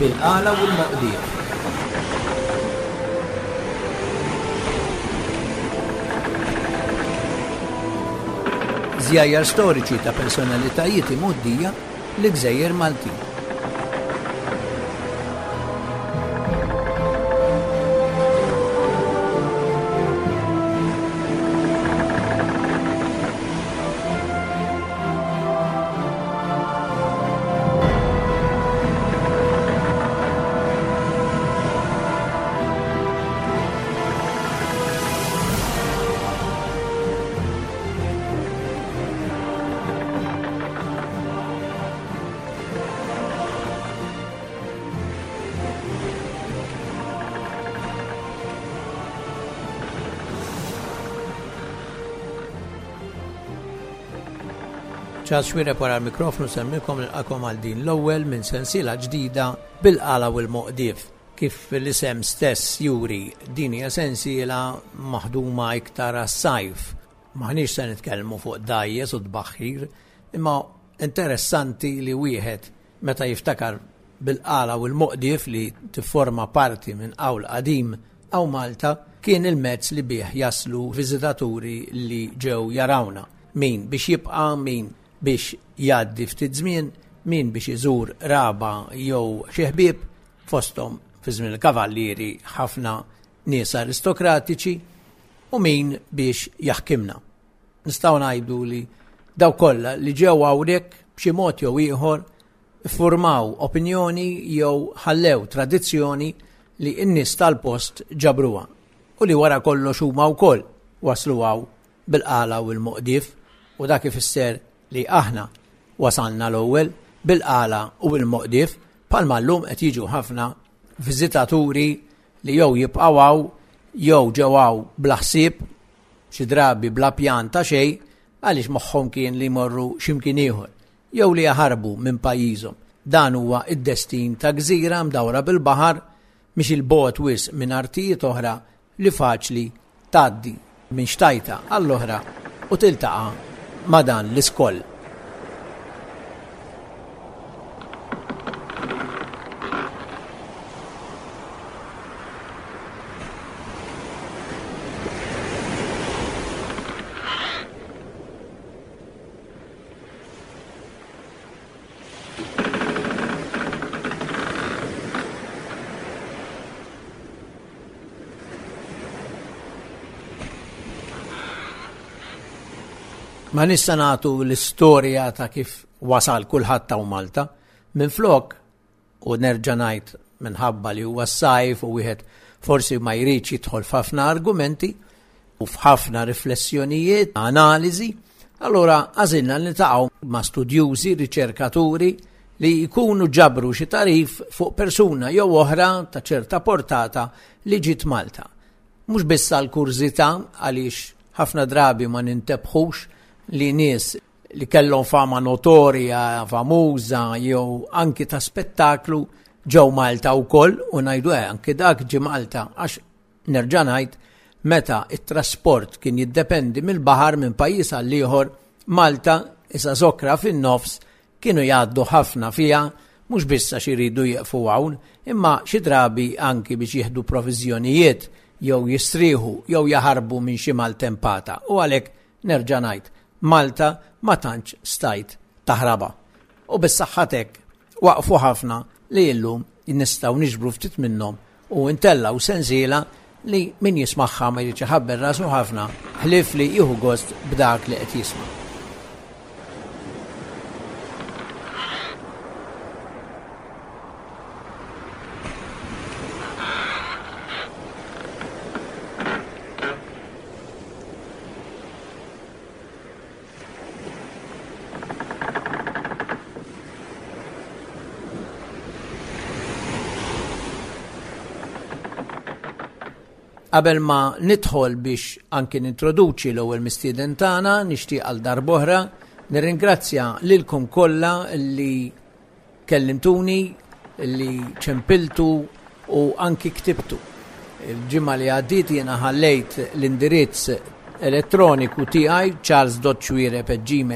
bil-qala u l-Moqdief. Żjajjar storiċi ta' personalitajiet imgħoddija l-Gżejjer Maltin. ċas xwira para l-mikrofonu semmikom l-qakom għal din l-ewwel minn sensiela ġdida bil-qala u l-Moqdief. Kif l-isem stess juri din hija sensiela maħduma iktar għas-sajf. Maħniex se nitkellmu fuq dajjes u tbaħħir, imma interessanti li wieħed meta jiftakar bil-qala u l-Moqdief li tifforma parti minn qawl qadim aw Malta kien il-mezz li bih jaslu viżitaturi li ġew jarawna. Min biex jibqa', min biex jgħaddi ftit żmien, min biex iżur raba jew xi ħbieb fosthom fi żmien il-kavallieri ħafna nies aristokratiċi u min biex jaħkimna. Nistgħu ngħidu li daw kollha li ġew hawnhekk b'xi mod jew ieħor iffurmaw opinjoni jew ħallew tradizzjoni li n-nies tal-post ġabruha u li wara kollox huma wkoll waslu hawn bil-qala u l-Moqdief u dak ifisser li aħna wasalna l-ewwel bil-qala u l-Moqdief bħalma llum qed jiġu ħafna viżitaturi li jew jibqgħu hawn jew ġew hawn bla ħsieb xi drabi bla pjan ta' xejn għaliex moħħhom kien li jmorru x'imkien ieħor jew li jaħarbu minn pajjiżhom. Dan huwa id-destin ta' gżira mdawra bil-baħar mhix il-bogħod wisq minn artijiet oħra li faċli tgħaddi minn xtajta għall-oħra u tiltaqa' ma' dan l-iskoll. Ma nista' nagħtu l-istorja ta' kif wasal kulħadd ta' Malta minflok u nerġa' ngħid minħabba li huwa s-sajf u wieħed forsi ma jridx jidħol f'ħafna argumenti u f'ħafna riflessjonijiet, analiżi, allura għażilna niltaqgħu ma' studjużi, riċerkaturi li jkunu ġabru xi tarif fuq persuna jew oħra ta' ċerta portata li ġiet Malta. Mhux biss għall-kurżità għaliex ħafna drabi ma nintebħux li nies li kellhom fama notorja, famuża jew anki ta' spettaklu ġew Malta wkoll u ngħidu anke dak ġie Malta għax nerġa' ngħid meta it-trasport kien jiddependi mill-baħar minn pajjiż għal ieħor Malta issa żokra fin-nofs kienu jgħaddu ħafna fiha mhux biss għax iridu jieqfu hawn imma xi drabi anki biex jieħdu proviżjonijiet jew jistrieħu jew jaħarbu minn xi maltempata u għalhekk nerġa' ngħid Malta ma tantx stajt taħraba. U bis-saħħatek waqfu ħafna li llum nistgħu niġbru ftit minnhom u intellaw sensiela li min jismagħha ma jridx iħabber rasu ħafna ħlief li jieħu gost b'dak li qed jisma'. Qabel ma nidħol biex anke nintroduċi l-ewwel mistieden tagħna nixtieq għal darb'oħra nirringrazzja lilkom kollha li kellimtuni, li ċempiltu u anki ktibtu. Il-ġimgħa li għaddiet jiena ħallejt l-indirizz elettroniku tiegħi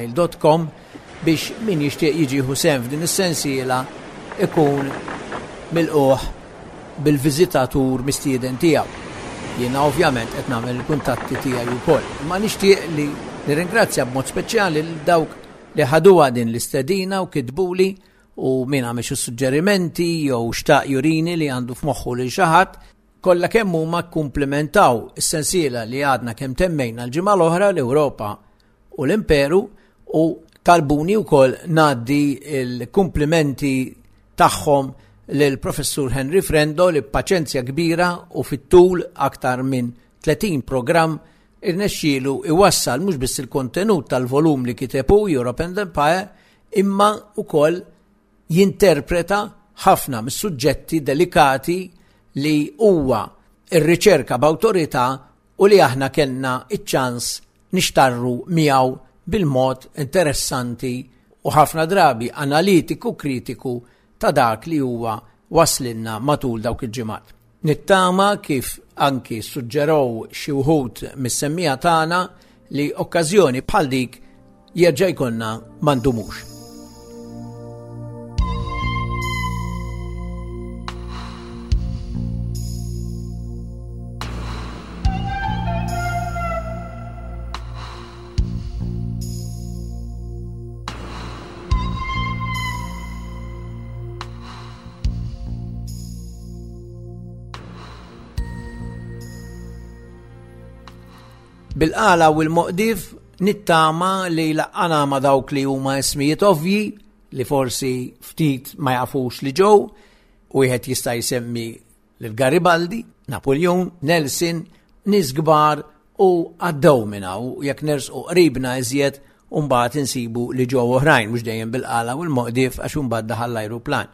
charles.chwire@gmail.com biex min jixtieq jiġi ħusem f'din is-sensiela ikun milquh bil-viżitatur mistieden tiegħu. Jiena ovvjament qed nagħmel il-kuntatti tiegħi wkoll. Ma nixtieq li nirringrazzja b'mod speċjali lil dawk li ħaduha din l-istedina u kitbuli u min għamel xi suġġerimenti jew xtaq jurini li għandu f'moħħu lil xi ħadd kollha kemm huma kkumplimentaw is-sensiela li għadna kemm temmejna l-ġimgħa l-oħra l-Ewropa u l-Imperu u talbuni wkoll ngħaddi l-kumplimenti tagħhom lil professur Henry Frendo li b'paċenzja kbira u fit-tul aktar minn 30 programm irnexxielu iwassal mhux biss il-kontenut tal-volum li kitebu Europe and Empire imma wkoll jinterpreta ħafna mis-suġġetti delikati li huwa ir-riċerka b'awtorità u li aħna kellna iċ-ċans nixtarru miegħu bil-mod interessanti u ħafna drabi analitiku kritiku ta' dak li huwa waslinna matul dawk il-ġimgħat. Nittama kif anki suġġerow xi wħud mis-semmija tagħna li okkażjoni bħal dik jerġa' jkollna m'għandumux. Bil-qala u l-moqdif nittama li laqqana ma dawk li huma ismijiet ovvji li forsi ftit ma jafux li ġew u wieħed jista' jsemmi lil Garibaldi, Napoleon, Nelson, nies kbar u għaddew minna u jekk nersqu qribna iżjed u mbagħad insibu li ġew oħrajn mhux dejjem bil-qala u l-moqdif għax imbagħad daħal l-ajruplan.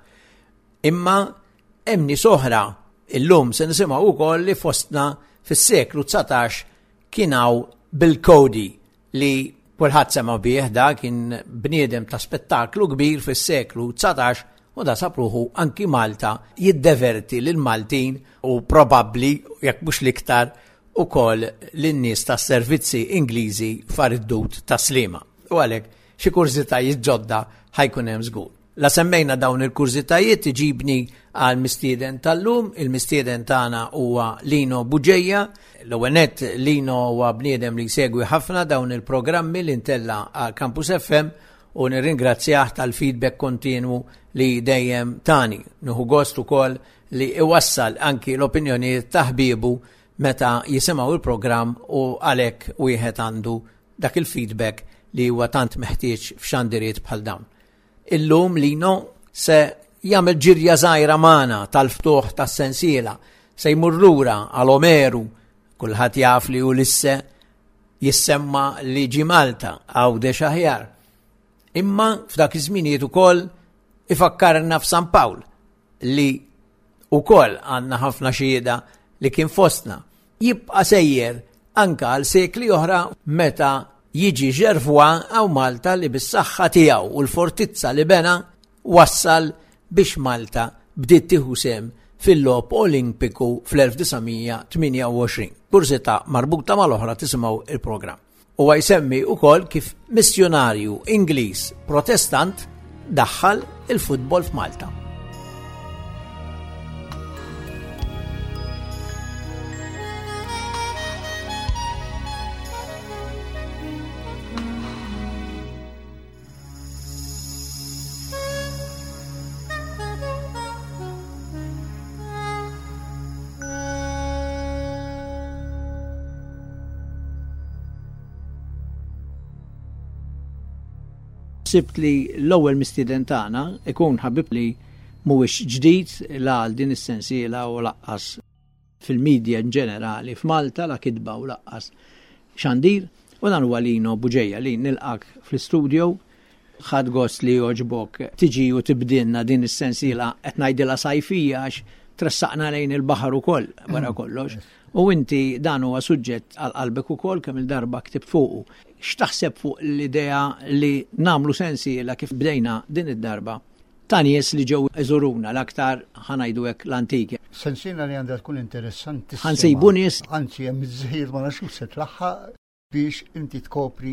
Imma hemm nies oħra illum se nisimgħu wkoll li fostna fis-seklu 19 kienaw bil-Kodi li kulħadd sema bih da kien bniedem ta' spettaklu kbir fis-seklu 19 u da sapruħu anki Malta jiddeverti lil Maltin u probabbli jekk mhux l-iktar ukoll lin-nies tas-servizzi Ingliżi far-iddut ta' Sliema. U għalhekk xi kurżitajiet ġodda ħajkun hemm żgur. La semmejna dawn il-kurżitajiet iġibni għal mistieden tal-lum, il-mistieden tagħna huwa Lino Buġejja. L-ewwel nett Lino huwa bniedem li jsegwi ħafna dawn il-programmi li ntella għal Campus FM u nirringrazzjah tal-feedback kontinwu li dejjem tani. Nieħu gost ukoll li iwassal anki l-opinjonijiet ta' ħbiebu meta jisimgħu il-programm u għalhekk wieħed għandu dak il-feedback li huwa tant meħtieġ f'xandiriet bħal dawn. Illum Lino se jagħmel ġirja żgħira magħna tal-ftuħ tas-sensiela, se jmur lura għal Omeru, kulħadd jaf li hu lisse jissemma liġi Malta għawdex aħjar. Imma f'dak iż-żminijiet ukoll ifakkarna f'San Pawl li ukoll għandna ħafna xhieda li kien fostna. Jibqa' sejjer anke għal sekli oħra meta jiġi ġerfwa għaw Malta li bis-saħħa tiegħu u l-fortizza li bena wassal biex Malta bdiet tieħu sem fil-logħob Olimpiku fl-1928. Kursita marbuta mal-oħra tisimgħu il-programm. Huwa jsemmi wkoll kif missjonarju Ingliż Protestant daħħal il-futbol f'Malta. Sibt li l-ewwel mistieden tagħna ikun ħabib li mhuwiex ġdid la għal din is-sensiela u laqqas fil-medja ġenerali f'Malta la kitba u laqqas xandir u dan huwa Lino Buġejja li nilqak fl-istudio ħadd gost li joġbok tiġi u tibdilna din is-sensiela qed ngħidilha sajfija għax tressaqna lejn il-baħar ukoll wara kollox. U inti dan huwa suġġett għal qalbek ukoll kemm il-darba ktibt fuqu. X'taħseb fuq l-idea li nagħmlu sensiela kif bdejna din id-darba ta' nies li ġew iżuruna l-aktar ħanajdu hekk l-antiki. Sensiela li għandha tkun interessanti. Ħansejbu nies. Anzi hemm iż-żejjed ma nafx se tlaħħaq biex inti tkopri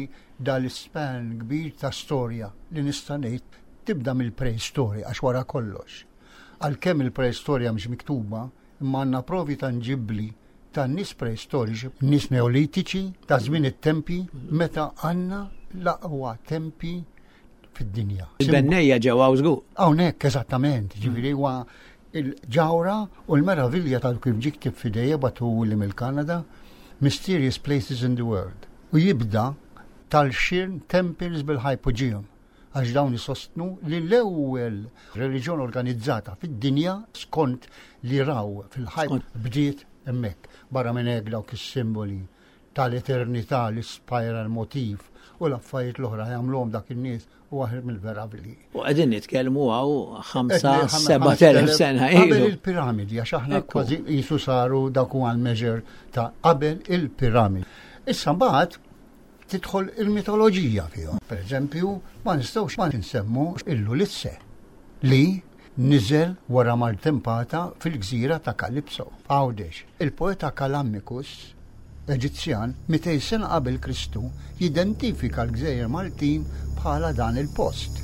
dal-ispan kbir ta' storja li nista' ngħid tibda mill-preistorja għax wara kollox. Għalkemm il-preistorja mhix miktuba, imma għandna provi tanġibbli ta' nies preistoriċi, nies neolitiċi, ta' żmien it-tempi, meta għandna l-aqwa tempi fid-dinja. Il-bennejja ġewwa żgur. Hawnhekk eżattament, ġifieri huwa il-ġawra u l-meravilja tal-kif ġiktib f'idejja batuli mill-Kanada, Mysterious Places in the World. U jibda tal-xirn temples bil-hypogeum, għax dawn isostnu li l-ewwel reliġjon organizzata fid-dinja skont li raw fil-ħajb bdiet hemmhekk. Barra minn hekk dawk is-simboli tal-eternità, l-spiral motiv u l-affarijiet l-oħra jagħmluhom dak in-nies u waħed mill-veravili. U qegħdin nitkellmu għaw 5,000-7,000 sena ilu. Qabel il-piramidi, għax aħna kważi qisu saru dak huwa l-meġer ta' qabel il-piramidi. Issa mbagħad tidħol il-mitoloġija fihom. Pereżempju, ma nistgħux ma nsemmu il-Ulisse li niżel wara maltempata fil-gżira ta' Kalipso. Għawdex, il-poeta Kalammikus Eġizzjan 200 sena qabel Kristu jidentifika l-Gżejjer Maltin bħala dan il-post.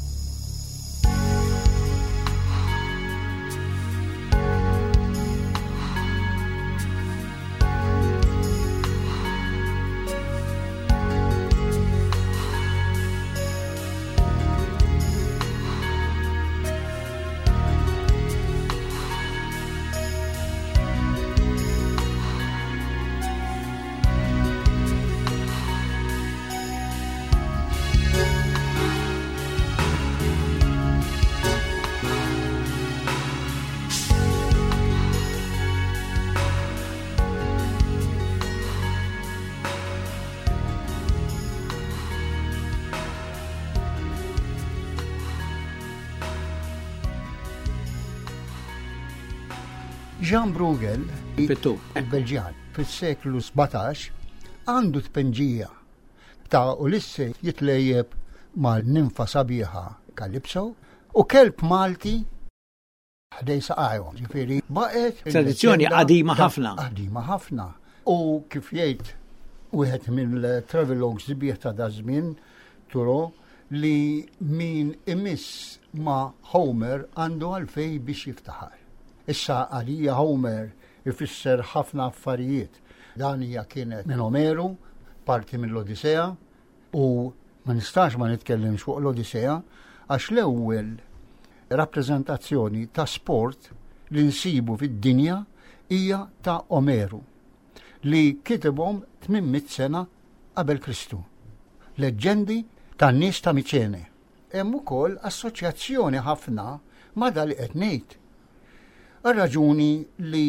Jean Bruegel, il-Belġjan, fil-seklu 17, għandu tpenġija ta' Ulisse jitlejjeb mal-ninfa sabiħa Kalipso u kelb Malti ħdej saqajhom. Ġifieri baqgħet tradizzjoni qadima ħafna. Qadima ħafna. U kif jgħid wieħed mill-travelogues sbieħ ta' dażmien turo li min imiss ma' Homer għandu għalfej biex jiftaħar. Issa għalija Homer ifisser ħafna affarijiet. Dan hija kienet minn Omeru, parti mill-Odissea, u ma nistax ma nitkellimx fuq l-Odissea għax l-ewwel rappreżentazzjoni ta' sport li nsibu fid-dinja hija ta' Omeru li kitibhom 800 sena qabel Kristu. Leġġendi tan-nies ta' Miċene. Hemm ukoll assoċjazzjoni ħafna ma' dal qed ngħid. Għal-raġuni li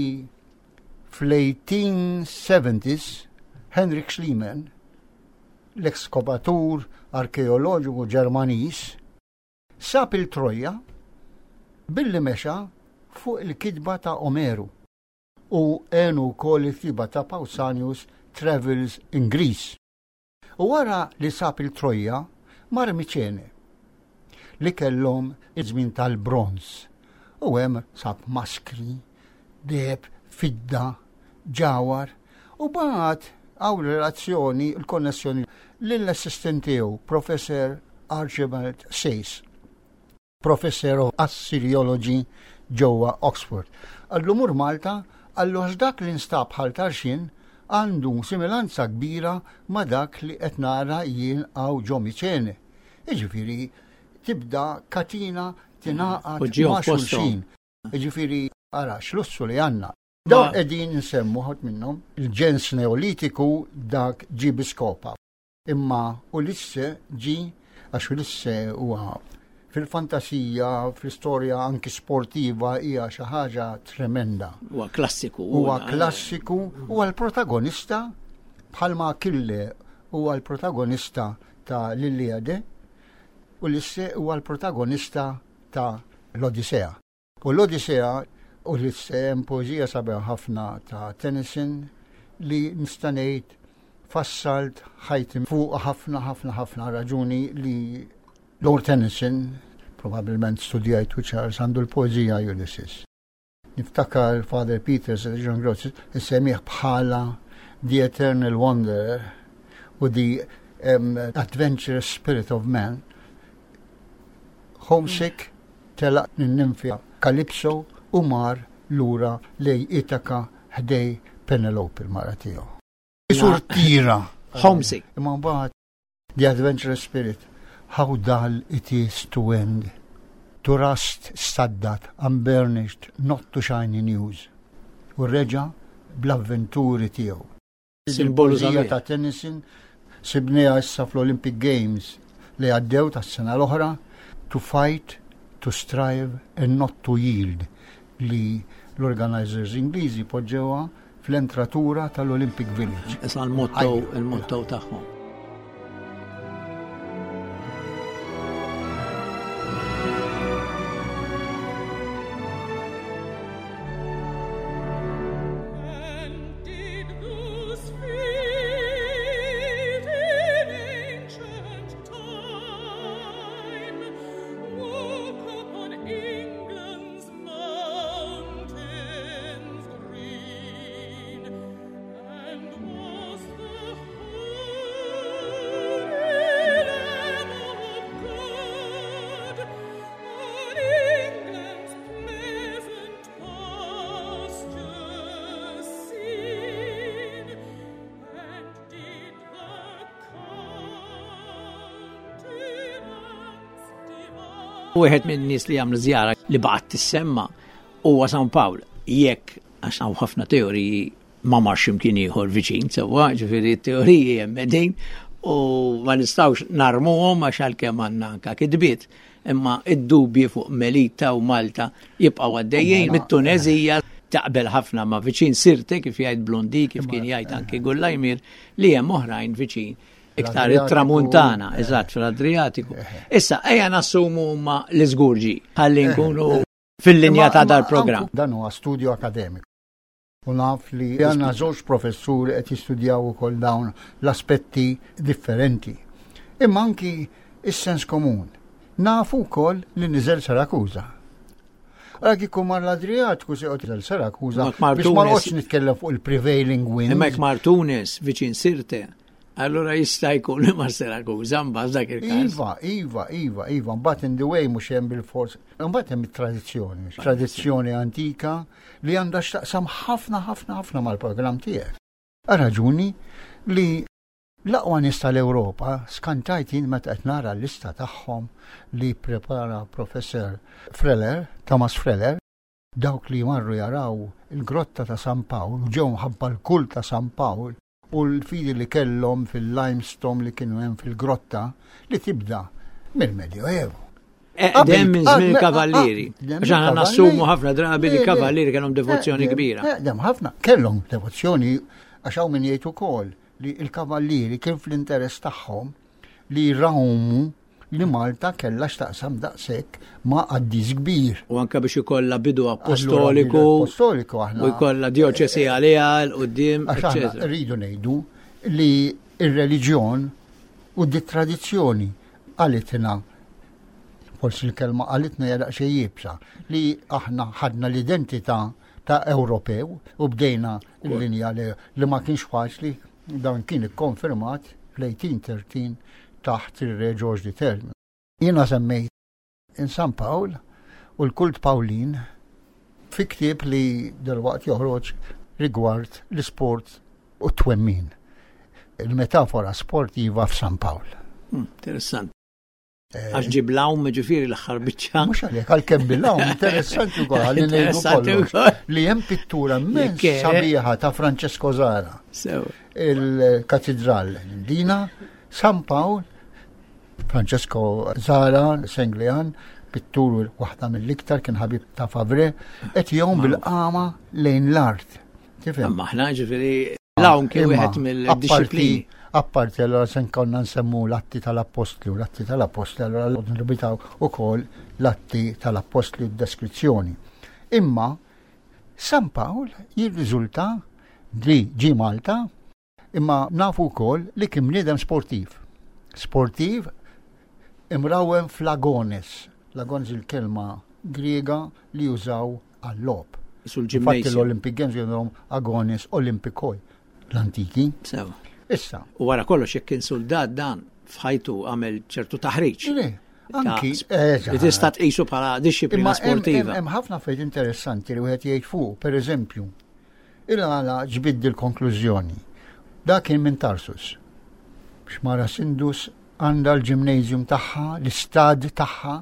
fl-1870s Henrik Schliemann, l-ekskovatur arkeoloġiku Ġermaniż, sab il-Trojja billi mexa fuq il-kitba ta' Omeru u għenu wkoll il-kitba ta' Pausanius Travels in Greece. U wara li sab il-Trojja mar Miċene li kellhom iż-żmien tal-Bronz. U hemm sab maskri, deb, fidda, ġawar, u bagħad hawn relazzjoni, l-konnessjoni lill-assistent tiegħu, Professor Archibald Sayce, Professor of Assyriology ġewwa Oxford. Għallu mur Malta, għallu għax dak li nstab bħal tarxin għandu similanza kbira ma' dak li qed nara jien hawn ġo Miċene. Jiġifieri tibda katina tinaqat ma' xulxin. Ġifiri, ara, xlussu li għanna. Dawn qegħdin nsemmu ħadd minnhom il-ġens neolitiku dak ġi biskopa. Imma Ulisse ġi għax Ulisse huwa fil-fantasija, fl-istorja anki sportiva hija xi ħaġa tremenda. Huwa klassiku. Huwa klassiku, huwa l-protagonista bħalma Achille huwa l-protagonista ta' l-Iliade, Ulisse huwa l-protagonista ta' l-Odissea. U l-Odissea u l-Odissea poeżija sabiħa ħafna ta' Tennyson li nistanejt fassalt ħajtim fuq ħafna raġuni li Lord Tennyson probabilment studijajt Charles għandu l-poeżija Ulysses. Niftakar Father Peters e John Gross semmiħ bħala The Eternal Wanderer u The Adventurous Spirit of Man. Homesick telaq n-ninfja Calypso u mar lura lej Ithaca ħdej Penelope il-mara tiegħu. Isur tira. Homesick. Imma mbagħad the adventurous spirit, how dull it is to end, to rust saddat, unburnished, not to shiny news. U reġa bl-avventuri tiegħu. Simbolu ta' Tennyson sibneha issa fl-Olympic Games li għaddew tas-sena l-oħra, to fight, to strive and not to yield, li l-organizers Ingliżi poġġewha fl-entratura tal-Olympic Village. Issa il-motto tagħhom. Wieħed minn nies li jagħmlu żjara li baqgħet tissemma huwa San Pawl. Jekk għax hawn ħafna teoriji ma marx imkien ieħor viċin, sewwa ġifieri t-teoriji hemm qegħdin u ma nistgħux narmuhom għax għalkemm għandna anke kidbiet, imma id-dubji fuq Melita u Malta jibqgħu għaddejjin mit-Tunezija taqbel ħafna ma' viċin Sirte kif jgħid Blondi kif kien jgħid anke Gullajmir li hemm oħrajn viċin. Iktar it-Tramuntana, eżatt fil-Adriatiku. Issa, ejja nassumu ma l-iżgurġi, ħalli nkunu fil-linja ta' dal-programm. Dan huwa studju akademiku. U naf li għandna żewġ professuri qed jistudjaw ukoll dawn l-aspetti differenti. Imma anki is-sens komun. Nafu wkoll li niżel Sarakuża. Għak ikun mar l-Adriatiku se qed Sarakuża biex ma noqgħodx nitkellem fuq il-prevailing winds. Hemmhekk mar Tunis viċin Sirte. Allora jista' jkun li ma Sirakuża mbagħad dak il-każ. Iva, mbagħad in the way mhux hemm bil-fors. Mbagħad hemm it-tradizzjoni, tradizzjoni antika li għandha x'taqsam ħafna mal-programm tiegħek. Raġuni li l-aqwa nies tal-Ewropa skantajtin meta qed nara l-lista tagħhom li prepara professor Freller, Thomas Freller, dawk li marru jaraw il-grotta ta' San Pawl, ġew ħabba l-kult ta' San Pawl, u l-fidi li kellhom fil-limestone li kienu hemm fil-grotta li tibda mill-Medjoevu. Dem minn żmien kavallieri. Għax aħna nassumu ħafna drabi li kavallieri kellhom devozzjoni kbira. Dem ħafna kellhom devozzjoni għax hawn min jgħid ukoll li l-kavallieri kien fl-interess tagħhom li jrawmu li Malta kellha x'taqsam daqshekk ma' qaddis kbir. U anke biex ikollha bidu apostoliku u jkollha dioċesi għaliha l-qudiem, eċetera. Rridu ngħidu li r-reliġjon u d-tradizzjoni għalitna, forsi l-kelma għalitna hija daqsxejn jibsa, li aħna ħadna l-identità ta' Ewropew u bdejna l-linja li ma kienx faċli, dan kien ikkonfermat fl-1813 taħt il-Re George III. Jiena semmejt in San Pawl u l-kult Pawlin fi ktieb li dalwaqt joħroġ rigward l-sport u t-twemmin. Il-metafora sportiva f'San Pawl. Interessant. Għax ġiblawm ġifieri l-aħħar biċċa. Mhux għalhekk għalkemm billawm interessanti wkoll ħalli ngħidu kollox li hemm pittura immens sabiħa ta' Francesco Zara. Il-katedral dina San Pawl, Francesco Zara, Senglian, pittur waħda mill-iktar kien ħabib ta' Favre, qed jom bil-qama lejn l-art. Tifhem? Imma aħna ġifieri l-hawn kien wieħed mill-disciplini. Apparti allora se konna nsemmu l-atti tal-Apostli, allora nribitaw ukoll l-atti tal-Apostli d-deskrizzjoni. Imma San Pawl jirriżulta li ġi Malta, imma nafu wkoll li kien bniedem sportiv. Sportiv imrawem flagones. Lagones il-kelma Griega li jużaw għall-lob. Infatti l-Olympic Games jgħidhom agones olimpikoj. L-antiki. Issa. U wara kollox jekk kien soldat dan f'ħajtu għamel ċertu taħriġ. Anki, li tista' tqisu bħala disciplina sportiva. Hemm ħafna affarijiet interessanti li wieħed jgħid fuq, pereżempju, il-għala ġbiddi l-konklużjoni. Dak kien minn Tarsus. Xmara Sindus għandha l-ġimnejżjum tagħha, l-istad tagħha,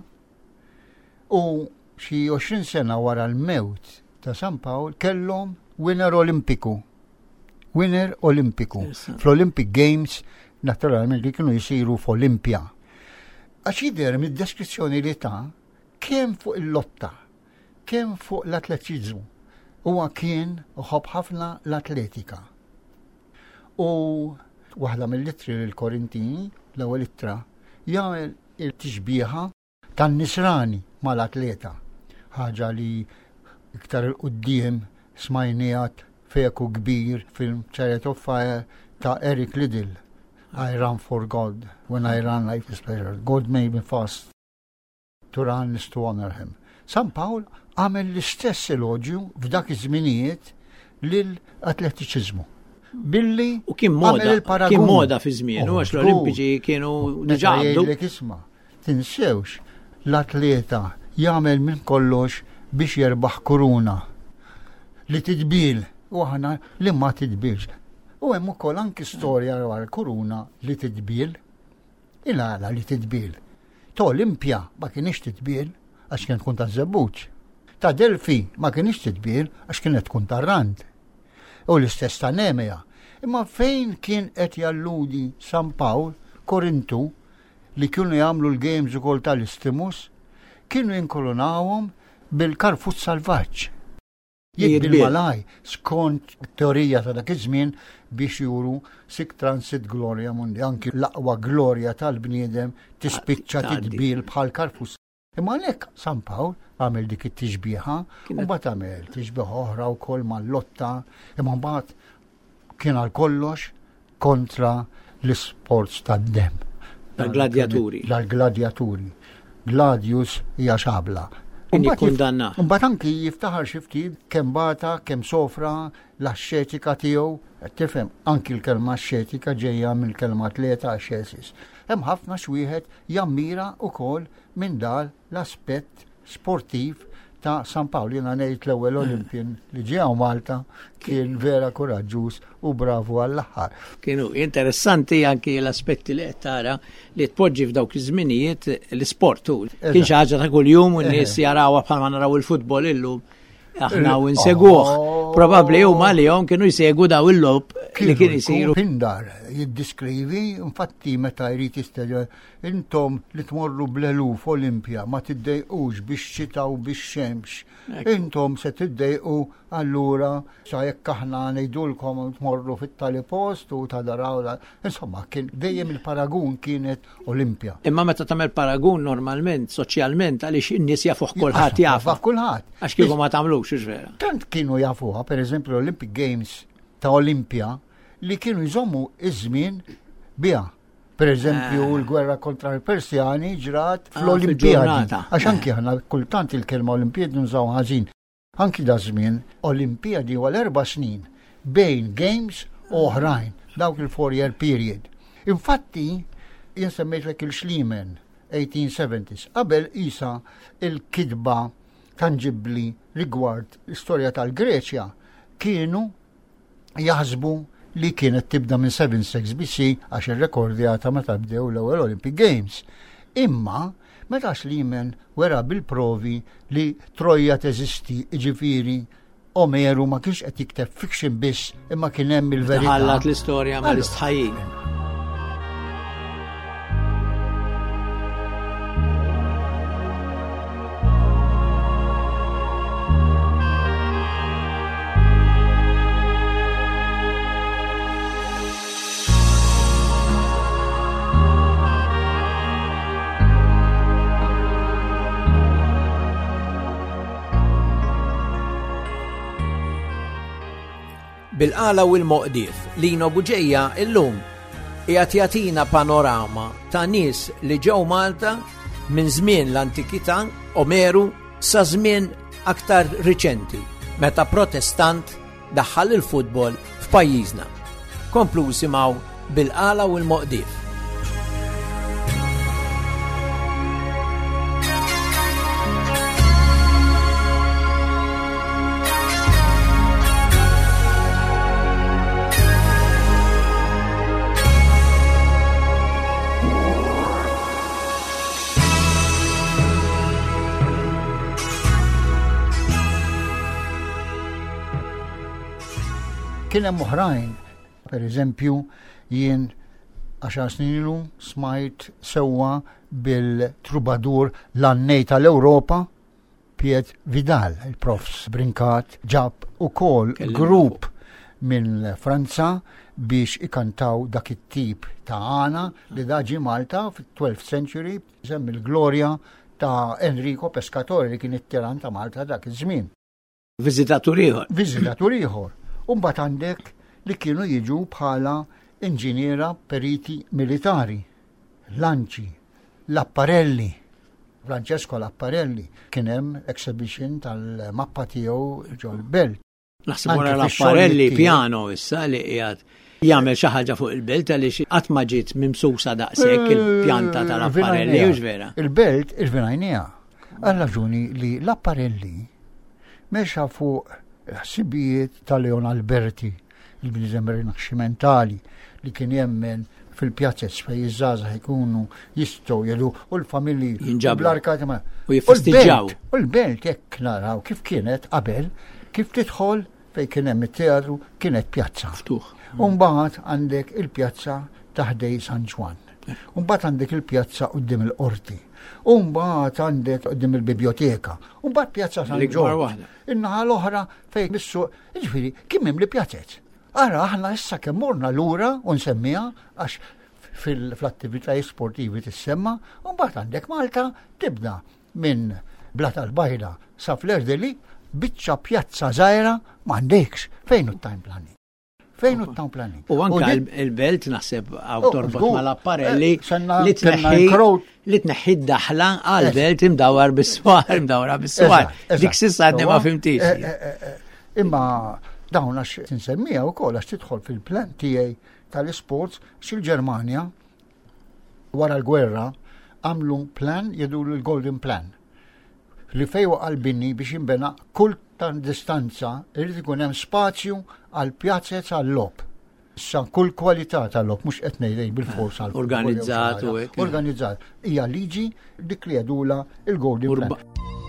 u xi 20 sena wara l-mewt ta' San Pawl kellhom winner Olimpiku. Winner Olimpiku. Fl-Olympic Games, naturalment li kienu jisiru f'Olimpja. Għax jidher mid-deskrizzjoni li ta' kemm fuq il-lotta, kemm fuq l-atletizmu. Huwa kien uħobb ħafna l-atletika. U waħda mill-littri l-Korintini, l-ewwel ittra, jagħmel il-tixbieħa tan-nisrani mal-atleta. Ħaġa li iktar il-qudiem smajnijat feku kbir film Chariot of Fire ta' Eric Liddell. I run for God. When I run, life is pleasure. God made me fast. To run is to honor him. San Pawl għamel l-istess elogju f'dak iż-żminijiet lill-atletiċiżmu. Billi u kien moda fi żmienu għax l-Olimpiċi kienu diġà għaddu. Isma' tinsewx l-atleta jagħmel minn kollox biex jerbaħ kuruna li tidbil u aħna li ma tidbilx. U hemm ukoll anki storja wara kuruna li tidbil, il-għala li tidbil. Ta' Olimpja ma kienx tidbil għax kien tkun ta' żebbuġ. Ta' Delfi ma kienx tidbil għax kienet tkun ta' rand. U l-istess ta' Nemea. Imma fejn kien qed jalludi San Pawl, Korintu, li kienu jagħmlu l-games ukoll tal-Istimus, kienu jinkolonawhom bil-karfut salvaġġ. Bil-malaj, skont teorija ta' dak iż-żmien biex juru sik transit gloria mundi, anki l-aqwa gloria tal-bniedem tispiċċa tidbil bħal karfus. Imma għalhekk San Pawl għamel dik it-tixbieħa, u mbagħad għamel tixbieħa oħra wkoll mal-lotta, imma mbagħad kien għal kollox kontra l-isports tad-dem. L-gladjaturi. L-gladjaturi. Gladius hija xabla. Mbagħad anki jiftaħar xi ftit kemm bata, kemm sofra l-axxetika tiegħu, tifhem anki l-kelma axxetika ġejja mill-kelma atleta axxesis. Hemm ħafna xwieħed jammira wkoll minn dal l-aspett sportiv ta' San Pawl. Jiena ngħid l-ewwel Olimpian li ġew Malta kien vera koraġġuż u bravu għall-aħħar. Kienu interessanti anki l-aspetti li qed tara li tpoġġi f'dawk iż-żminijiet l-isport. Kien xi ħaġa ta' kuljum u n-nies jarawha bħalma naraw il-futbol illum. Aħna u nseguh. Probabbli huma lihom kienu jsegu daw il-lob li kien isiru. Pindar jiddiskrivi, infatti meta jrid jistedja intom li tmorru bl-eluf Olimpja ma tiddejqux biex xita u biex xemx. Intom se tiddejqu allura sa jekk aħna ngħidulkom tmorru fit-tali post u tadaraw. Insomma, kien dejjem il-paragun kienet Olimpja. Imma meta tagħmel paragun normalment, soċjalment għaliex in-nies jafuh kulħadd jafa. Kulħadd. Għax kieku ma tagħmlux vera. Tant kienu jafuha, pereżempju l-Olympic Games ta' Olimpja li kienu jżommu iż-żmien biha. Pereżempju l-gwerra kontra l-Persjani ġrat fl-Olimpjadi. Għax anki aħna kultant il-kelma Olimpjadi nużaw ħażin. Anki da żmien Olimpjadi għal 4 snin bejn games oħrajn, dawk il-4-year period. Infatti, jien semmejtlek il-Schliemann 1870s, qabel isa il-kidba tangibli rigward l-istorja tal-Greċja kienu jaħsbu li kienet tibda minn 76 BC għax ir-rekordjata meta bdew l-ewwel Olympic Games. Imma meta Schliemann wera bil-provi li Troja teżisti, ġifieri Omeru ma kienx qed jikteb fiction biss imma kien hemm il-verità. Ħallat l-istorja mal-istħajjin. Bil-qala u l-moqdif, Lino Buġejja illum qiegħed jagħtina panorama ta' nies li ġew Malta minn żmien l-antikità Omeru sa żmien aktar riċenti, meta Protestant daħħal il-futbol f'pajjiżna. Komplu simgħu bil-qala u l-moqdif. Kien hemm oħrajn, per eżempju, jien 10 snin ilu smajt sewwa bil-trubadur l-annej tal-Ewropa, Piet Vidal, il-profs Brinkat, ġab ukoll grupp minn Franza biex ikantaw dak it-tip ta' għana li daġi Malta fit-12th century, semmi l-glorja ta' Enrico Pescatore li kien it-tiran ta' Malta dak iż-żmien. Viżitatur ieħor. Viżitatur ieħor. U mbagħad għandek li kienu jiġu bħala inġiniera periti militari, Lanci, Lapparelli, Francesco Lapparelli, kien hemm exhibition tal-mappa tiegħu ġol Belt. Naħseb wara Lapparelli pjano issa li qiegħed jagħmel xi ħaġa fuq il-Belt għaliex qatt ma ġiet mimsusa daqshekk il-pjanta tal-Lapparelli hux vera. Il-Belt irvinajnija. Għal raġuni li Lapparelli mexa fuq ħsibijiet ta' Leon Alberti, il-bniedem rinaxximentali li kien jemmen fil-pjazzez fej iż-żgħażagħ ikunu jistgħu jedu u l-familji bl-arkati ma u jiffestiġġaw. U l-Belt jekk naraw kif kienet qabel, kif tidħol fej kien hemm it-teatru kienet pjazza. Ftuħ. U mbagħad għandek il-pjazza taħdej San Ġwan. U mbagħad għandek il-pjazza quddiem il-qorti. U mbagħad għandek quddiem il-biblioteka. U mbagħad pjazza San Ġorġ. In-naħa l-oħra fejn missu, jiġifieri kien hemm li pjazzett. Ara aħna issa kemm morna lura u nsemmiha għax fl-attivitajiet sportivi tissemma, u mbagħad għandek Malta tibda minn Blat tal-Bajda sa fl-Erdeli biċċa pjazza żgħira m'għandekx fejn hu time planning. Fejn hu time planning. U anke il-Belt naħseb għaw torbot mal-Apparelli li tneħħi d-daħla għal-Belt imdawwar bis-swar. Dik s'issa ma fimtix. Imma dawn għax tinsemmija wkoll għax tidħol fil-plan tiegħi tal-isports x'il-Ġermanja wara l-gwerra għamlu plan jedulu l-Golden Plan li fejwa għal-binni biex jimbena kull tan distanza irid ikun hemm spazju għal pjazzet għall-lob. Sa kull kwalità tal-lob mhux qed ngħidej bil-fors għal organizzat u hekk. Organizzat. Hija liġi dik li jedula il-Golden Plan.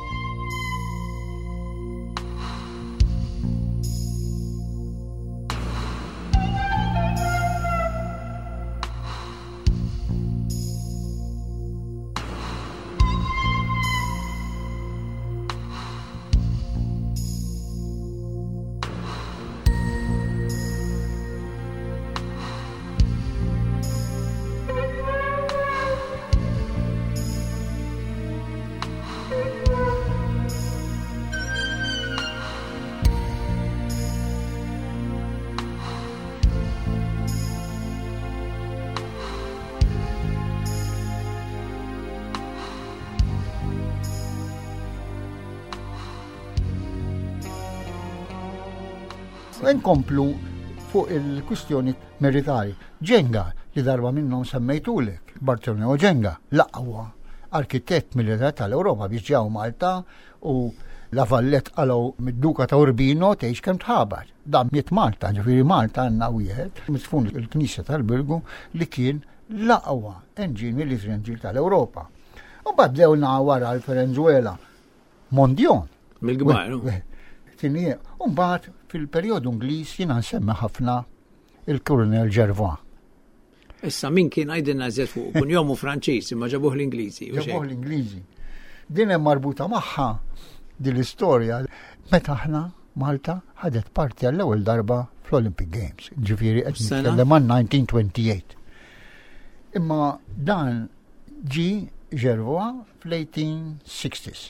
Nkomplu fuq il-kwistjoni militari. Ġenga li darba minnhom semmejtulek, Bartolomeo Ġenga, l-aqwa arkitett militari tal-Ewropa biex ġew Malta u la Vallet għalaw mid-Duka ta' Urbino tgħix kemm tħabar. Da miet Malta, ġifieri Malta għandna wieħed mitfun il-Knisja tal-Bilgu li kien l-aqwa enġin militari enġin tal-Ewropa. U bdew wara l-Venezuela Mondjon. Mill-gbar. U mbagħad fil-perjodu Ingliż jiena nsemmi ħafna il-Colonel Gervois. Issa min kien għajdinna żed fuq kun jomu Franċiż imma ġabuh l-Ingliżi. Ġabuh l-Ingliżi. Din hemm marbuta magħha din l-istorja meta aħna Malta ħadet parti għall-ewwel darba fl-Olympic Games. Ġifieri qed nitkellem għan 1928. Imma dan ġi Gervois fl-1860s.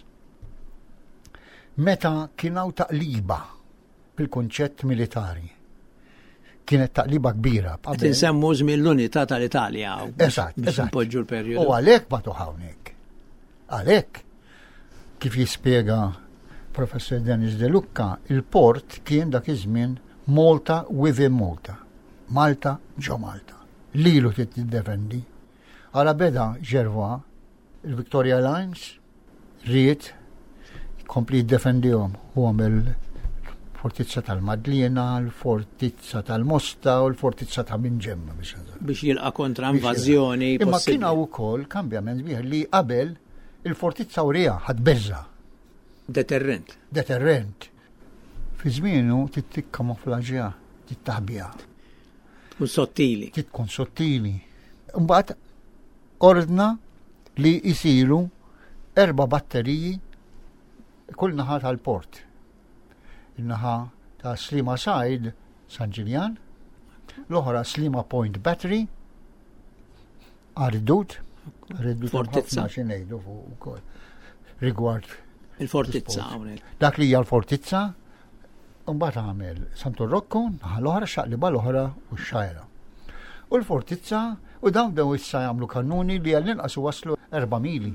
Meta kienaw taqliba fil-konċett militari. Kienet taqliba kbira. Tinsemmu żmien l-unità tal-Italja. Eżatt. U għalhekk batu hawnhekk. Għalhekk kif jispjega Professor Denis De Lucca, il-port kien dak iż-żmien Malta within Malta. Malta ġo Malta. Lilu tiddefendi. Għala beda Gervois, il-Victoria Lines, riet kompli jiddefendihom u għamel l-fortizza tal-Madlina, l-fortizza tal-Mosta u l-fortizza ta' Minġemma biex jilqa kontra invażjoni. Imma kien hawn ukoll kambjament bieħ li qabel il-fortizza Urija ħadbeżza. Deterrent. Fi żmienu tittikkamuflaġġja, tittaħbija. Tkun sottili. Tkun sottili. Mbagħad ordna li jisiru 4 batteriji kull naħa tal-port. Il-naħa ta' Slima Side San Ġiljan, l-oħra Slima Point Battery, Ardut Fortizza. Xinejdu fuq ukoll. Rigward Il-Fortizza. Dak li hija l-Fortizza, mbagħad għamel Santo Rocco, l-oħra xaqliba l-oħra u x-xajra. U l-Fortizza, u dawn dew issa jagħmlu kannuni li għall-inqas waslu 4 mili.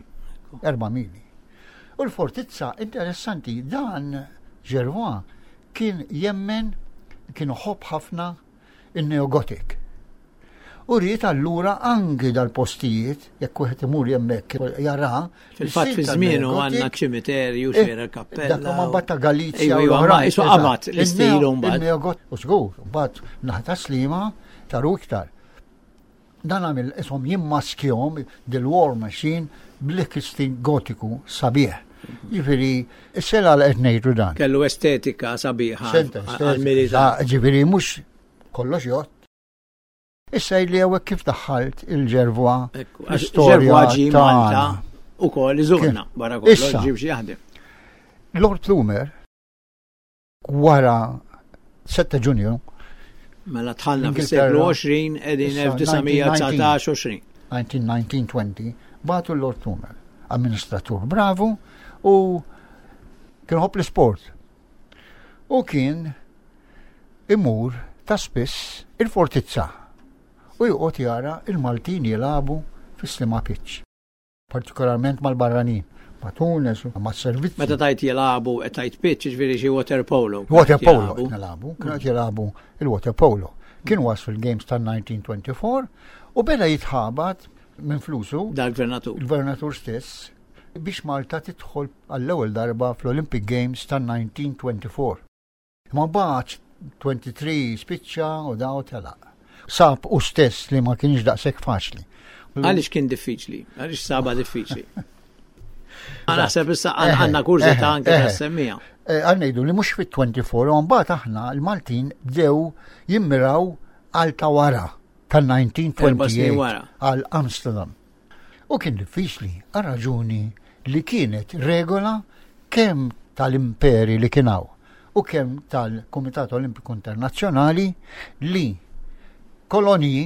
U l-Fortizza, interessanti, dan Gervois kien jemmen, kienu ħobb ħafna il-neogotik. U rrit allura anki dal-postijiet, jekk wieħed imur hemmhekk jara. Fil-fatt fi żmienu għandna ċimiterju xejra kappella. Dak ma mbagħad Galizja u oħra. Isu qabat l-istilu mbagħad. U żgur, mbagħad naħta Slima taru iktar. Dan għamil ishom jimmaskjhom dil-War Machine bl-ikistin gotiku sabiħ. Ġifieri, is-sela qed ngħidu dan. Kellu estetika sabiħa għal-milita. Ġifieri mhux kollox jgħod. Issa li għawek kif daħħalt il-Gervois l-istorja Malta u koll iżurna barra kollox ġib xi jaħdem. Lord Plumer wara 7 Ġunju mela tħallna fis-seklu 20 qegħdin 1919 1920 batu l-Lord Plumer, amministratur bravu u kien ħobb l-sport. U kien imur ta' spiss il-Fortizza. U juqot jara il-Maltin jilabu fis-Slima Pitch. Partikolarment mal-barranin. Ma' Tunes, ma' servizzi. Meta tajt jilabu, tajt pitch, ġviri xi water polo. Water polo, jilabu. Kienu jilabu il-water polo. Kienu waslu il-Games tal-1924 u beda jitħabat minn flusu. Dal-gvernatur. Il-gvernatur stess biex Malta tidħol għall-ewwel darba fl-Olympic Games tal-1924. Ma baċ 23 spiċċa u daw telaq. Sab u stess li ma kienx daqshekk faċli. Għaliex kien diffiċli? Għaliex saba diffiċli? Naħseb issa għandna kurzita anke tas-semmija. Għannejdu li mhux fit-24 u mbagħad aħna l-Maltin bdew jimmiraw għal ta' wara tal-1928 għal Amsterdam. U kien diffiċli għal raġuni li kienet regola kemm tal-imperi li kienaw u kemm tal-Kumitat Olimpiku Internazzjonali li koloniji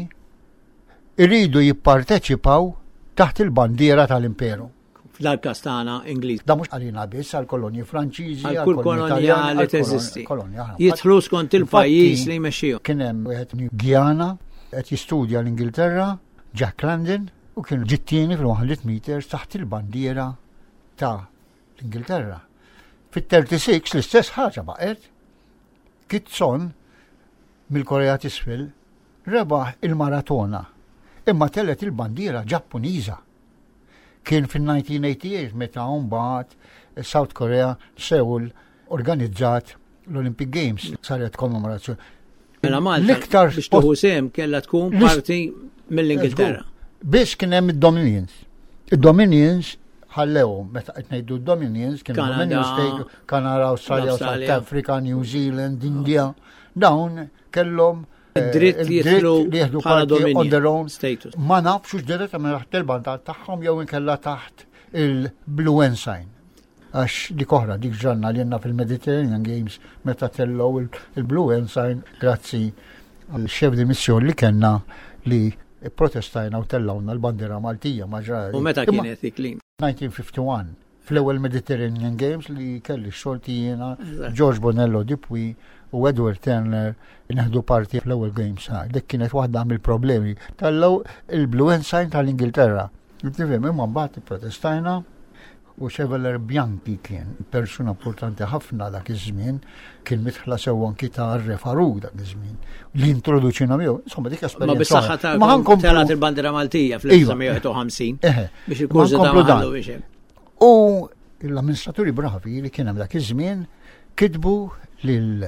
iridu jipparteċipaw taħt il-bandiera tal-imperu. Fl-Arkastana Ingliż. Da mhux għalina biss għall-kolonji Franċiżi, għall kolonja li teżisti. Jidħlu skont il-pajjiż li jmexxiju. Kien hemm wieħed Guyana qed jistudja l-Ingilterra, Jack London, u kien ġittieni fil-100 meters taħt il-bandiera ta' l-Ingilterra. Fit-36 l-istess ħaġa baqgħet Kitson mill-Korea t'isfel rebaħ il-maratona, imma tellet il-bandiera Ġappuniża. Kien fin-1988 meta mbagħad South Korea Seoul organizzat l-Olympic Games, saret kommemorazzjoni. Mela Malta biex tuħu sem kellha tkun parti mill-Ingilterra. Biss kien hemm id-Dominions.Id-Dominions ħallew meta qed ngħidu d-Dominions kien Dominions Kanada, Awstralja, South Africa, New Zealand, India. Dawn kellhom dritt jitlu bħala dominion status. Ma nafx x'diretta minn taħt il-banda tagħhom jew inkella taħt il-Blue Ensign. Għax dik oħra dik ġanna li jenna fil-Mediterranean Games meta tellow il-Blue Ensign grazzi għal xef di missjoni li kellna li protestajna u tellawna l-bandera Maltija maġrari. U meta kienet iklin? 1951. Fl-ewwel Mediterranean Games li kelli xolti jiena George Bonello Dipwi u Edward Turner neħdu parti fl-ewwel Games. Dik kienet waħda mill-problemi. Tallew il-Blue Ensign tal-Ingilterra. Tifhem imma mbagħad protestajna u Chevalier Bianchi kien persuna importanti ħafna dak iż-żmien, kien mitħla sewwa anki ta' Refaru dak iż-żmien. Li introduċina miegħu, insomma dik esperjenza. Ma bis-saħħa ta' telat il-bandera Maltija fl-1951 biex il-kurżi tagħmlu biex. U l-amministraturi bravi li kien hemm dak iż-żmien kitbu lil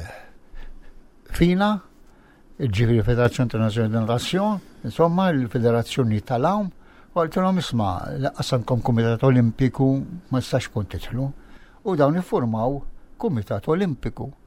fina il-ġifiri Federazzjoni Internazzjonali tal-Nazzjon, insomma il-Federazzjoni tal-Awm, u għaltilhom isma' qasamkom Kumitat Olimpiku ma stax kun titħlu u dawn iffurmaw Kumitat Olimpiku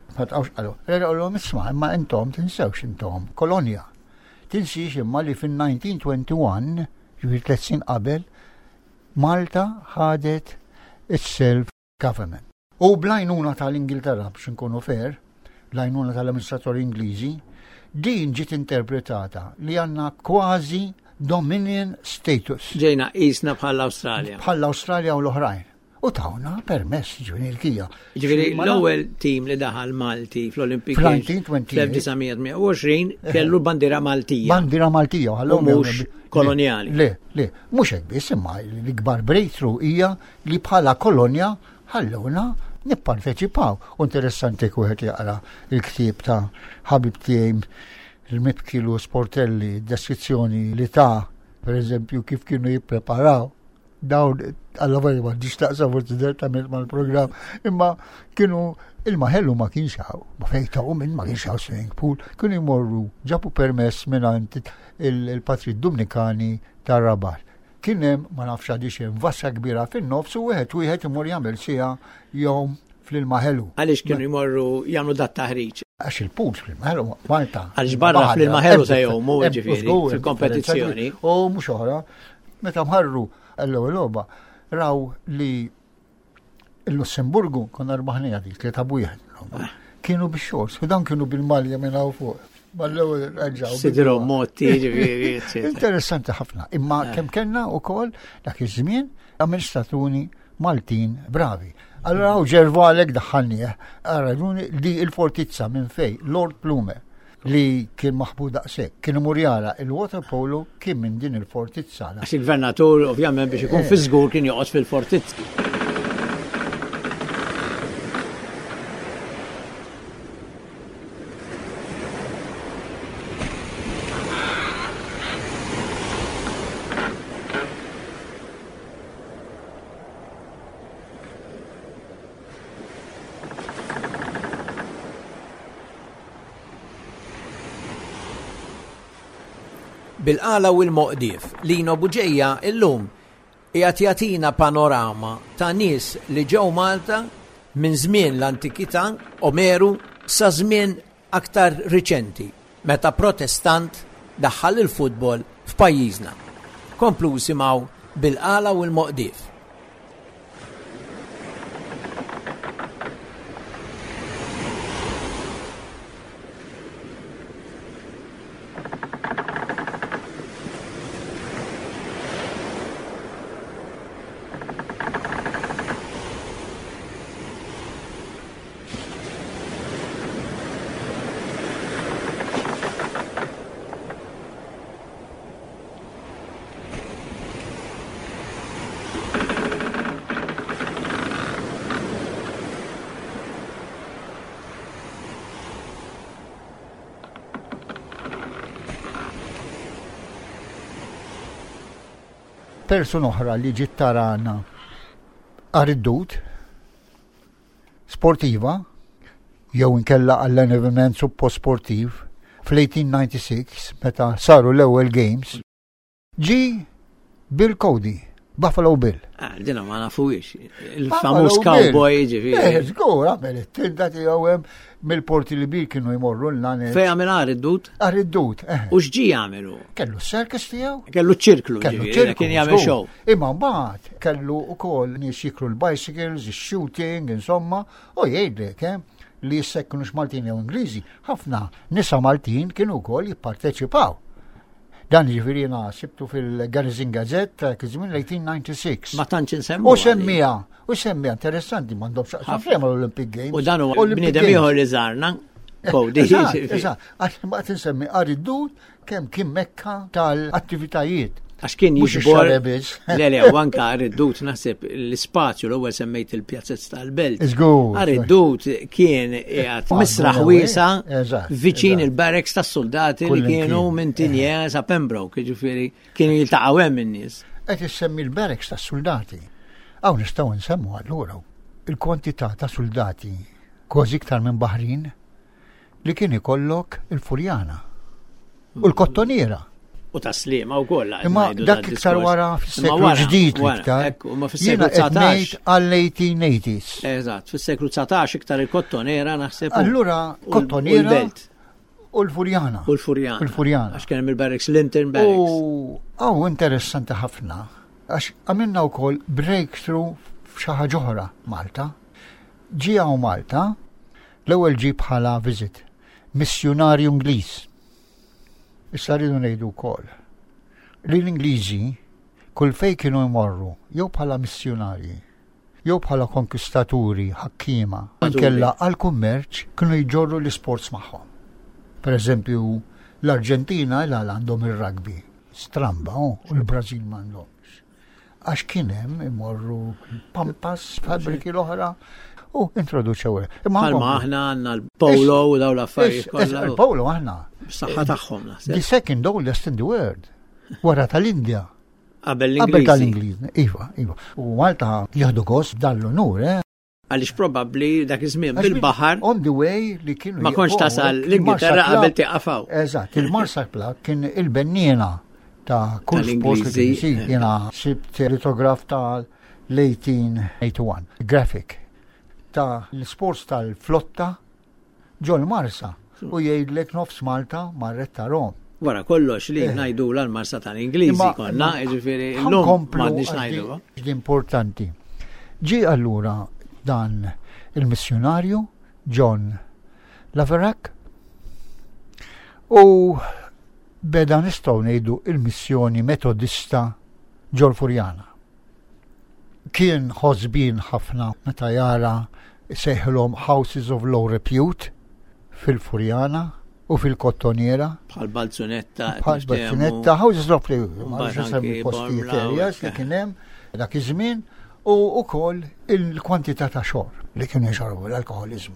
Ma tqawx qalu. Għalhom isma' imma intom tinsewx intom kolonja. Tinsix imma li fin-1921, ġifieri 3 snin qabel, Malta ħadet is-self-government. U blajnuna tal-Ingilterra biex nkunu fair, blajnuna tal-amministratori Ingliżi, din ġiet interpretata li għandna kważi dominion status. Ġejna qisna bħall-Awstralja. Bħall-Awstralja u l-oħrajn. U tawna permess ġifieri l-kija. Ġifieri l-ewwel tim li daħal Malti fl-Olimpiki fl-1920 kellu bandiera Maltija. Bandiera Maltija, mhux koloniali. Le, mhux hekk biss imma l-ikbar breakthrough hija li bħala kolonja ħalluna nipparteċipaw. U interessanti wieħed jaqra il-ktieb ta' ħabib tiegħi il-Mibkilu Sportelli, deskrizzjoni li ta' per eżempju kif kienu jippreparaw dawn għalla ma dixtaqsa forti tagħmel mal-programm, imma kienu il-maħellu ma kienx hawn, ma fejtaw minn ma kienx hawn swimming pool, kienu jmorru ġabu permess minn il-Patri Dominikani tar-Rabat. Kien hemm ma nafx għadix hemm vassa kbira fin-nofs u wieħed imur jagħmel siegħa jom fl-ilmaħellu. Għaliex kienu jmorru jagħmlu dat taħriġ? Għax il-pool fl-ilmaħellu Malta. Għaliex barra fl-ilmaħellu ta' jom mu ġifieri fil-kompetizzjoni. U mhux oħra, meta mħarru l-ewwel logħba raw li l-Lussemburgu konna rbaħnija dik li ta' wieħed. Kienu bix-xorts, u dan kienu bil-malja minn hawn fuq. Mal-ewwel raġaw. Sidru motti ġifieri. Interessanti ħafna. Imma kemm kellna wkoll dak iż-żmien amministraturi Maltin bravi. Allora ġervalek daħħalnieh raġuni li l-fortizza minn fej Lord Plumer li kien maħbud daqshekk, kien imur jara il-water polo kien minn din il-fortizza. Għax il-gvernatur ovvjament biex ikun fi żgur kien joqgħod fil-fortizza. Bil-qala u l-Moqdif, Lino Buġejja illum qiegħed jagħtina panorama ta' nies li ġew Malta minn żmien l-antikità Omeru sa żmien aktar riċenti, meta Protestant daħħal il-futbol f'pajjiżna. Komplu simgħu bil-qala u l-Moqdif. Persuna oħra li ġiet tarana għariddut sportiva jew inkella għall-avveniment suppost sportiv fl-1896 meta saru l-ewwel games ġi Bill Cody, Buffalo Bill. Dina ma nafuwix, il-famuż cowboy ġifieri. Żgur għamel it-tilda tiegħu hemm mill-porti li bil kienu jmorru l-lanet. Fej għamil għariddut? Għariddut, U x'ġi għamilu? Kellu s-serkis tiegħu? Kellu ċirklu ġifieri, kien jagħmel show. Imma mbagħad kellu wkoll nies jikru l-bicycles, is-shooting, insomma, u jgħidlek li jissek kienux Maltin jew Ingliżi, ħafna nisa Maltin kienu wkoll jipparteċipaw. Dan ġifieri sibtu fil-Garrison Gazette kizmin l-1896. Ma tantx insemmu. U semmija interessanti m'għandhomx x'afrem l-Olympic Games. U dan huwa bniedem ieħor li żarna. Cody. Eżatt, għax ma tinsemmi għariddut kemm kien mekka tal-attivitajiet. Għax kien jiġbor. Le, u anka għariddut naħseb l-ispazju l-ewwel semmejt il-pjazzett tal-Belt. Għariddut kien qiegħed misraħ wiesa viċin il-barracks tas-soldati li kienu minn Tinje sa Pembroke, ġifieri kienu jiltaqgħu hemm in-nies. Qed issemmi l-barracks tas-soldati. Hawn nistgħu nsemmu allura il-kwantità ta' soldati kważi iktar minn Baħrin li kien ikollok il-Furjana u l-Kottoniera. U taslima u koll. Imma dak iktar wara fis-seklu ġdid iktar. Ma fis-seklu 19 għall-1880s. Eżatt, fis-seklu 19 iktar il-kottonera naħseb. Allura kottonera u l-Furjana. U l-Furjana. Għax kien hemm il-Barracks Linton Barracks. Interessanti ħafna. Għax għamilna wkoll breakthrough f'xi ħaġa oħra Malta. Ġie Malta l-ewwel ġie bħala viżit missjonarju Ingliż. Issa rridu ngħidu wkoll li l-Ingliżi kull fejn kienu jmorru jew bħala missjonarji, jew bħala konkistaturi, ħakkiema, nkella għall-kummerċ kienu jġorru l-isports magħhom. Pereżempju l-Arġentina għandhom ir-rugby, stramba u l-Brażil m'għandhomx. Għax kien hemm imorru Pampas, fabbriki l-oħra u introduċew. Bħalma aħna għandna l-polo u dawn l-affarijiet kollha. Il-polo aħna. Saħħa tagħhom naħseb. The second oldest in the world. Wara tal-Indja. Qabel l-Ingliż. Iva. U Malta jieħdu gost dal-onur, Għaliex probabbli dak iż-żmien bil-baħar. On the way li kienu. Ma kontx tasal l-Ingilterra qabel tieqafaw. Eżatt, il-Marsa Club kien il-benniena ta' kull sport li jiena sibt litograf ta' l-1881, graphic ta' l-sports tal-flotta ġol Marsa. U jgħidlek nofs Malta marret ta' Rom. Wara kollox li ngħidu l-Marsa tal-Ingliżi konna, jiġifieri llum m'għandniex ngħidu. Importanti. Ġie allura dan il-missjonarju John Laverack u beda nistgħu ngħidu il-missjoni metodista ġol Furjana. Kien ħosbin ħafna meta jara sejħilhom Houses of Low Repute fil-Furjana u fil-Kottoniera. Bħal Balzunetta. Houses of Low Repute li kien hemm dak iż-żmien u wkoll il-kwantità ta' xorb li kienu jxorbu l-alkoholiżmu.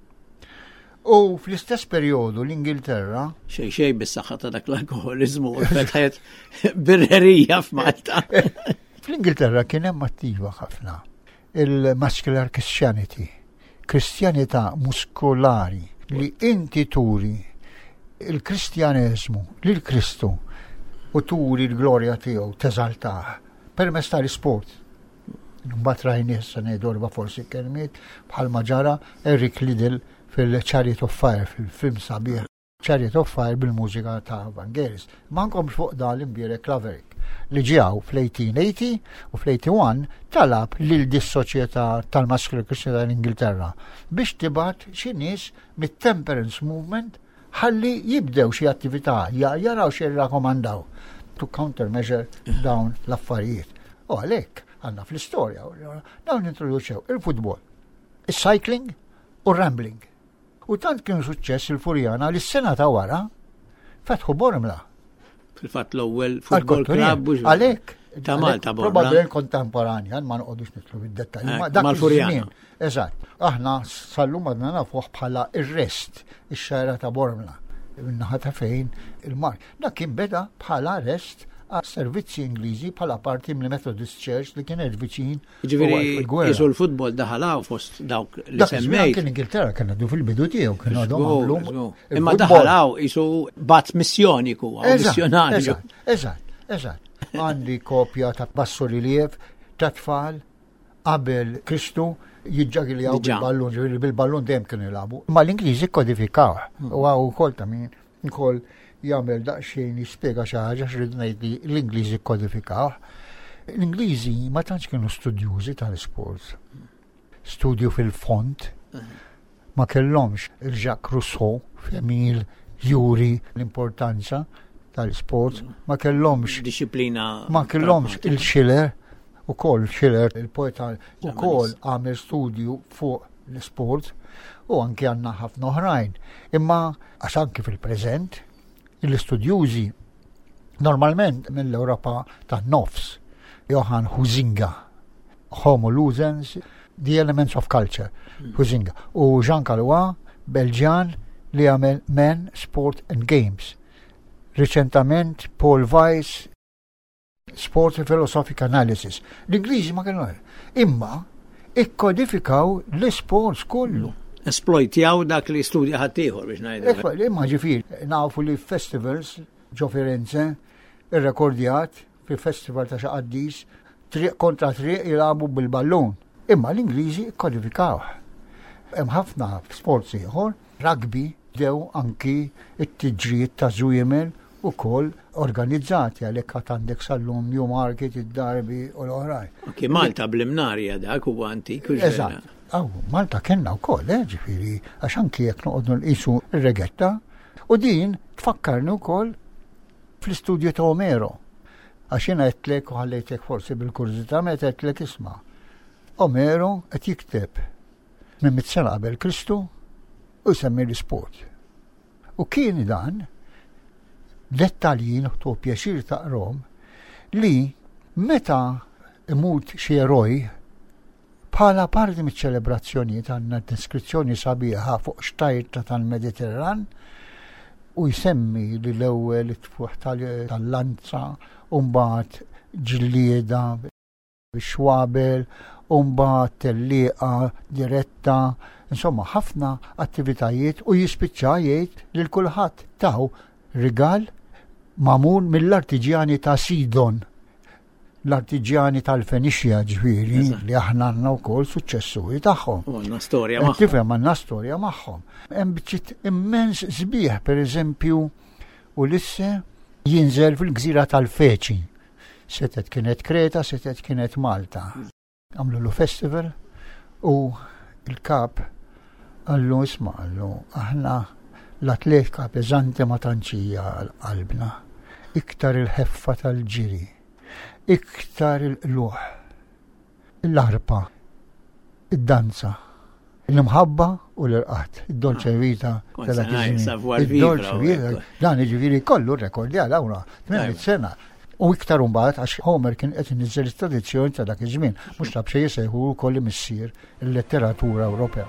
U fl-istess perjodu l-Ingilterra xejn bis-saħħa ta' dak l-alkoholiżmu u fetħet birrerija f'Malta. Fl-Ingilterra kien hemm attiva ħafna il-muscular Christianity, kristjanità muskolari li inti turi il-Kristjaneżmu lil Kristu u turi l-glorja tiegħu teżaltah permezz tal-isport. Mbagħad rajni issa ngħidu forsi kelmiet bħalma ġara Eric Liddell fil-Chariot of Fire fil-film sabiħ. Chariot of Fire bil-mużika ta' Vangelis. Ma nkomx fuq dan l-imbierek Laverick li ġew fl-1880 u fl-81 talab lil dis-soċjetà tal-Muscular Christian tal-Ingilterra biex tibgħat xi nies mit-temperance movement ħalli jibdew xi attività, jaraw xi jirrakkomandaw to countermeasure dawn l-affarijiet. U għalhekk għandna fl-istorja dawn introduċew il-futbol, il-cycling u rambling. U tant kienu suċċess il-Furjana li s-sena ta' wara fetħu Bormla. Fil-fatt l-ewwel futbol club għalhekk ta' Malta Bormla. Probabbli kontemporanja, ma noqogħdux nitlu fid-dettalji. Mal-Furjana. Eżatt. Aħna sallum għadna nafuh bħala ir-rest ix-xara ta' Bormla. Minnaħa ta' fejn il-mar. Dak kien beda bħala rest għal servizzi Ingliżi bħala parti mill-Methodist Church li kienet viċin. Ġifieri jisu l-futbol daħalaw fost dawk li semmejt. Kien Ingilterra kien għadu fil-bidu tiegħu kien għadhom għamlu. Imma daħalaw jisu bat missjoniku għaw missjonarju. Eżatt. Għandi kopja ta' basso riliev ta' tfal qabel Kristu jiġġagiljaw bil-ballun, bil-ballun dejjem kienu jilagħbu. Ma l-Ingliżi kodifikaw. U għaw ukoll ta' min ukoll jagħmel daqsxejn jispjega xi ħaġa x'rid ngħid li l-Ingliżi kkodifikaw. L-Ingliżi ma tantx kienu studjużi tal-isports. Studju fil-font ma kellhomx il-Jacques Rousseau femil juri l-importanza tal-isports, ma kellhomx disciplina, ma kellhomx il-Schiller ukoll Schiller il-poeta ukoll għamel studju fuq l-isports u anke għandna ħafna oħrajn. Imma għax anke fil-preżent l-istudjużi normalment mill-Ewropa tan-nofs, Johann Huizinga, Homo Ludens, The Elements of Culture, Huizinga, u Jean Calwa, Belġan li għamel Men, Sport and Games. Reċentament Paul Weiss, Sport and Philosophic Analysis. L-Ingliżi ma kienu imma ikkodifikaw l-sports kollu. Esploitjaw dak li studja ħaddieħor biex ngħidu. Imma ġifier nafu li festivals ġo Firenze irrekordjat fil-festival ta' Xaqaddis triq kontra triq jilagħbu bil-ballun. Imma l-Ingliżi kodifikawh. Hemm ħafna sports ieħor, rugby dew anki it-tiġrijiet ta' żwiemel ukoll organizzati għalhekk għad għandek sal-lum Newmarket, id-Darbi u l-oħrajn. Anki Malta bl-Imnarja dak huwa antik. Eżatt. Malta kellna wkoll, ġifieri, għax anki jekk noqogħdu nqisu r-regetta u din tfakkarni wkoll fl-istudju ta' Omero. Għax jiena qedtlek u ħallejtek forsi bil-kurżità meta qedtlek isma'. Omero qed jikteb minn 100 sena qabel Kristu u jsemmi l-isport. U kien dan dettalji tu pjaċir taqrom li meta imut xi eroj bħala parti mit-ċelebrazzjoni għandna deskrizzjoni sabiħa fuq xtajta tal-Mediterran u jsemmi li l-ewwel it-tfuħ tal-lanza u mbagħad ġlieda bix-xwabel u mbagħad tellieqa diretta, insomma ħafna attivitajiet u jispiċċa jgħid lil kulħadd taw rigal magħmul mill-artiġjani ta' Sidon. L-artiġjani tal-Fenixja ġifieri li aħna għandna wkoll suċċessuri tagħhom. Għandna storja magħhom. Tifhem għandna storja magħhom. Hemm biċċiet immens sbieħ pereżempju Ulisse jinżel fil-gżira tal-Feċi. Setet kienet Kreta, setet kienet Malta. Għamlu festival u il-kap għallu isma' għallu aħna l-atletika peżanti ma tantxija għal-qalbna. Iktar il-ħeffa tal-ġiri. Iktar il-luħ, l-arpa, id-danza, l-imħabba u l-irqat, id-dolce vita id-dolce vita, dan iġifiri kollu rekordja l-għawra, 8 sena. U iktar umbat, għax Homer kien qed inniżel tradizzjoni ta' dak iż-żmien, mhux tab xejn jsejħu wkoll missier il-letteratura Ewropea.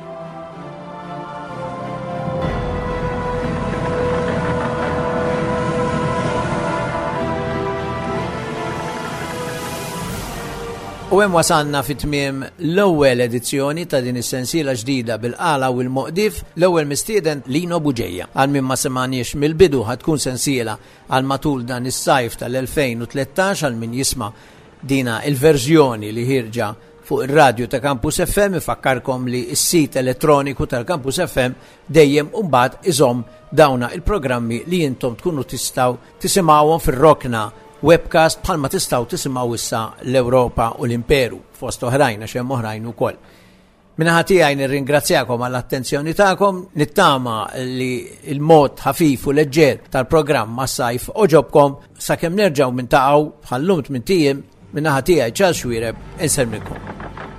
U hemm wasanna fit-tmiem l-ewwel edizzjoni ta' din is-sensiela ġdida bil-qala u l-Moqdif, l-ewwel mistieden Lino Buġejja. Għal min ma semaniex mill-bidu ħatkun sensiela għal matul dan is-sajf tal-2013 għal min jisma' dina il-verżjoni li ħirġa fuq ir-radju ta' Campus FM ifakkarkom li s-sit elettroniku tal-Campus FM dejjem mbagħad iżomm dawna il-programmi li intom tkunu tistgħu tisimgħuhom fir-rokna webcast bħalma tistaw tisimaw issa l-Ewropa u l-Imperu fost oħrajn għax hemm oħrajn ukoll. Minnaħa tiegħi nirringrazzjakom għall-attenzjoni tagħkom, nittama li l-mod ħafif u leġġer tal-programm mas-sajf oġobkom sakemm nerġgħu mintaqgħu bħal-lumt minn tiem minnaħa tiegħi Charles Xwiereb insemmilkom.